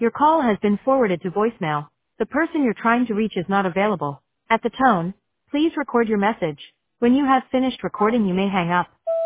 Your call has been forwarded to voicemail. The person you're trying to reach is not available. At the tone, please record your message. When you have finished recording, you may hang up.